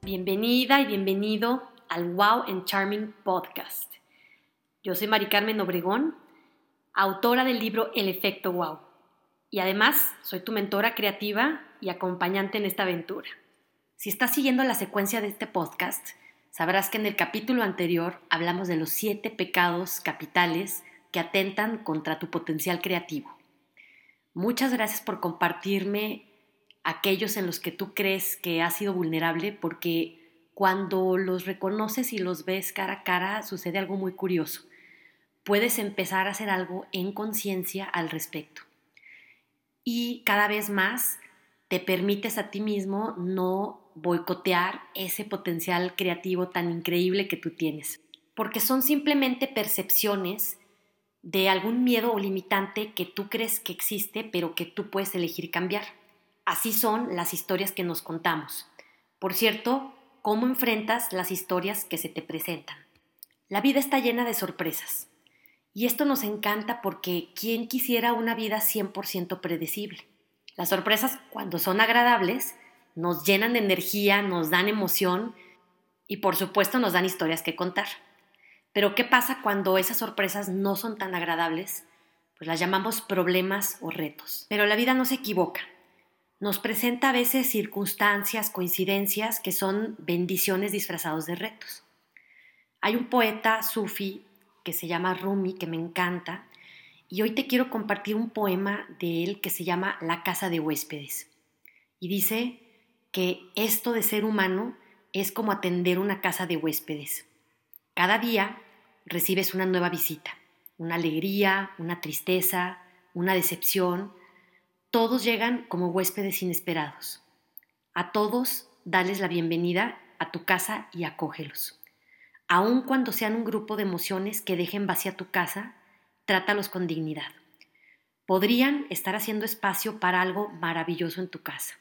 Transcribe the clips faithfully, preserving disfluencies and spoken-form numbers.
Bienvenida y bienvenido al Wow and Charming Podcast. Yo soy Mari Carmen Obregón, autora del libro El Efecto Wow, y además soy tu mentora creativa y acompañante en esta aventura. Si estás siguiendo la secuencia de este podcast, sabrás que en el capítulo anterior hablamos de los siete pecados capitales que atentan contra tu potencial creativo. Muchas gracias por compartirme aquellos en los que tú crees que has sido vulnerable, porque cuando los reconoces y los ves cara a cara sucede algo muy curioso. Puedes empezar a hacer algo en conciencia al respecto. Y cada vez más te permites a ti mismo no boicotear ese potencial creativo tan increíble que tú tienes. Porque son simplemente percepciones de algún miedo o limitante que tú crees que existe, pero que tú puedes elegir cambiar. Así son las historias que nos contamos. Por cierto, ¿cómo enfrentas las historias que se te presentan? La vida está llena de sorpresas. Y esto nos encanta porque ¿quién quisiera una vida cien por ciento predecible? Las sorpresas, cuando son agradables, nos llenan de energía, nos dan emoción y por supuesto nos dan historias que contar. Pero ¿qué pasa cuando esas sorpresas no son tan agradables? Pues las llamamos problemas o retos. Pero la vida no se equivoca. Nos presenta a veces circunstancias, coincidencias que son bendiciones disfrazados de retos. Hay un poeta sufí que se llama Rumi, que me encanta, y hoy te quiero compartir un poema de él que se llama La casa de huéspedes. Y dice que esto de ser humano es como atender una casa de huéspedes. Cada día recibes una nueva visita, una alegría, una tristeza, una decepción. Todos llegan como huéspedes inesperados. A todos dales la bienvenida a tu casa y acógelos. Aun cuando sean un grupo de emociones que dejen vacía tu casa, trátalos con dignidad. Podrían estar haciendo espacio para algo maravilloso en tu casa.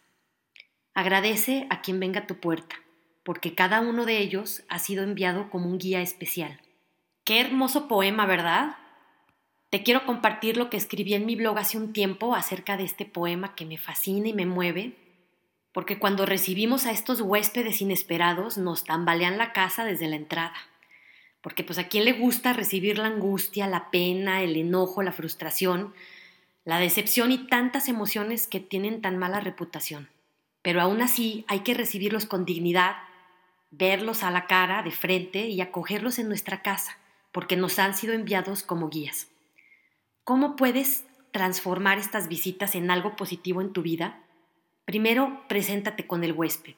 Agradece a quien venga a tu puerta, porque cada uno de ellos ha sido enviado como un guía especial. ¡Qué hermoso poema!, ¿verdad? Te quiero compartir lo que escribí en mi blog hace un tiempo acerca de este poema que me fascina y me mueve, porque cuando recibimos a estos huéspedes inesperados nos tambalean la casa desde la entrada. Porque pues a quién le gusta recibir la angustia, la pena, el enojo, la frustración, la decepción y tantas emociones que tienen tan mala reputación. Pero aún así hay que recibirlos con dignidad, verlos a la cara, de frente y acogerlos en nuestra casa, porque nos han sido enviados como guías. ¿Cómo puedes transformar estas visitas en algo positivo en tu vida? Primero, preséntate con el huésped.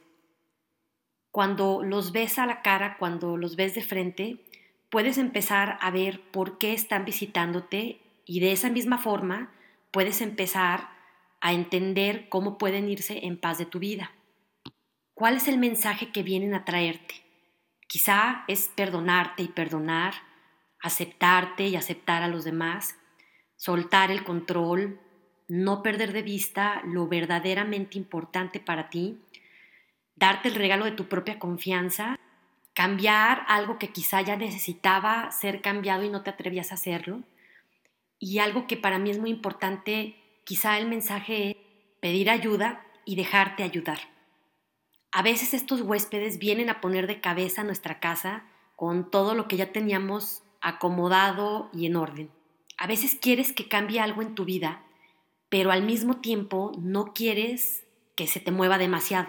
Cuando los ves a la cara, cuando los ves de frente, puedes empezar a ver por qué están visitándote y de esa misma forma puedes empezar a entender cómo pueden irse en paz de tu vida. ¿Cuál es el mensaje que vienen a traerte? Quizá es perdonarte y perdonar, aceptarte y aceptar a los demás, soltar el control, no perder de vista lo verdaderamente importante para ti, darte el regalo de tu propia confianza, cambiar algo que quizá ya necesitaba ser cambiado y no te atrevías a hacerlo, y algo que para mí es muy importante, quizá el mensaje es pedir ayuda y dejarte ayudar. A veces estos huéspedes vienen a poner de cabeza nuestra casa con todo lo que ya teníamos acomodado y en orden. A veces quieres que cambie algo en tu vida, pero al mismo tiempo no quieres que se te mueva demasiado.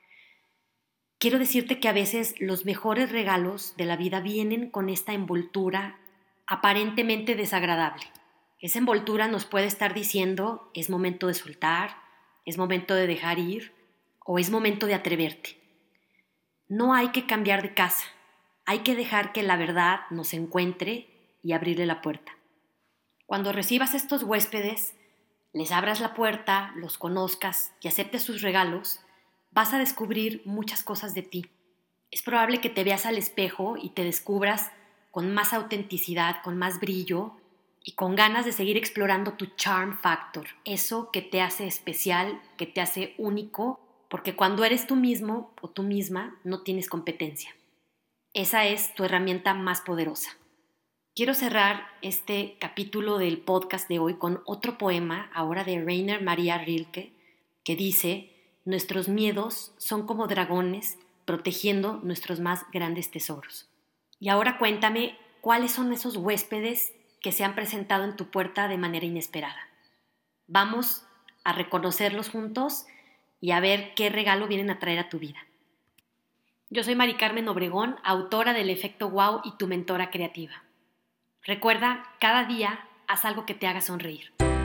Quiero decirte que a veces los mejores regalos de la vida vienen con esta envoltura aparentemente desagradable. Esa envoltura nos puede estar diciendo es momento de soltar, es momento de dejar ir o es momento de atreverte. No hay que cambiar de casa, hay que dejar que la verdad nos encuentre y abrirle la puerta. Cuando recibas a estos huéspedes, les abras la puerta, los conozcas y aceptes sus regalos, vas a descubrir muchas cosas de ti. Es probable que te veas al espejo y te descubras con más autenticidad, con más brillo y con ganas de seguir explorando tu charm factor, eso que te hace especial, que te hace único, porque cuando eres tú mismo o tú misma no tienes competencia. Esa es tu herramienta más poderosa. Quiero cerrar este capítulo del podcast de hoy con otro poema, ahora de Rainer Maria Rilke, que dice: nuestros miedos son como dragones protegiendo nuestros más grandes tesoros. Y ahora cuéntame, ¿cuáles son esos huéspedes que se han presentado en tu puerta de manera inesperada? Vamos a reconocerlos juntos y a ver qué regalo vienen a traer a tu vida. Yo soy Mari Carmen Obregón, autora del Efecto Wow y tu mentora creativa. Recuerda, cada día haz algo que te haga sonreír.